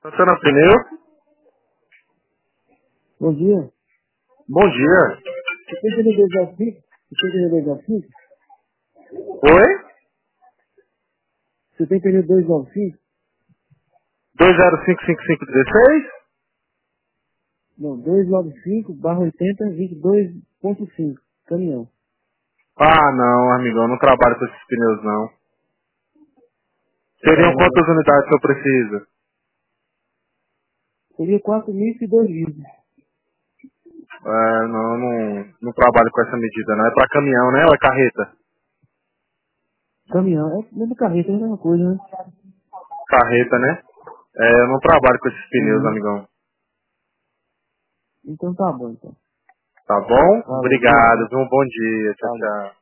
Santana Pneu? Bom dia. Bom dia. Você tem pneu 205? Você tem pneu 295? Oi? Você tem pneu 295? 205516? Não, 295/80 22.5. Caminhão. Ah, não, amigão, não trabalho com esses pneus, não. Seriam É, quantas unidades que eu preciso? seria 4.002 litros. Não trabalho com essa medida, não. É pra caminhão, né? Ou é carreta? Caminhão. É dentro do carreta, é a mesma coisa, né? Carreta, né? Eu não trabalho com esses pneus, Uhum. amigão. Então tá bom, então. Tá bom? Valeu, obrigado. Obrigado, viu? Um bom dia. Tchau, Valeu. tchau.